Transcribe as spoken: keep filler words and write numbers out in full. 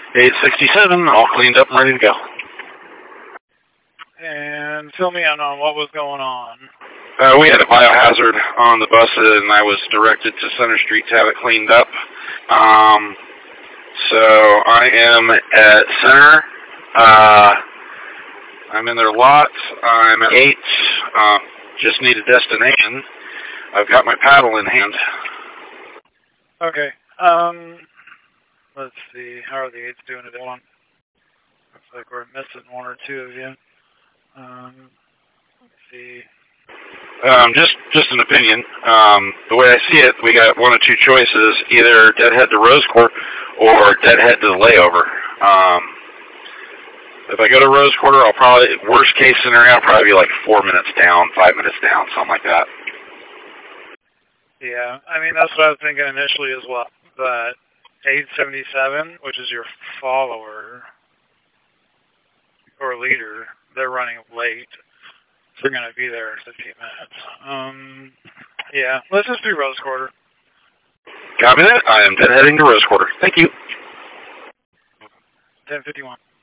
eight sixty-seven, all cleaned up and ready to go. And fill me in on what was going on. Uh, we had a biohazard on the bus, and I was directed to Center Street to have it cleaned up. Um, so I am at Center. Uh, I'm in their lot. I'm at eight. Um, just need a destination. I've got my paddle in hand. Okay. Um, let's see. How are the eights doing today? Looks like we're missing one or two of you. Um, let's see. Um, just, just an opinion. Um, the way I see it, we got one of two choices: either deadhead to Rose Quarter or deadhead to the layover. Um, if I go to Rose Quarter, I'll probably, worst case scenario, I'll probably be like four minutes down, five minutes down, something like that. Yeah, I mean, that's what I was thinking initially as well. But eight seventy-seven, which is your follower or leader, they're running late. They're going to be there in fifteen minutes. Um, yeah, let's just do Rose Quarter. Copy that. I am deadheading to Rose Quarter. Thank you. ten fifty-one.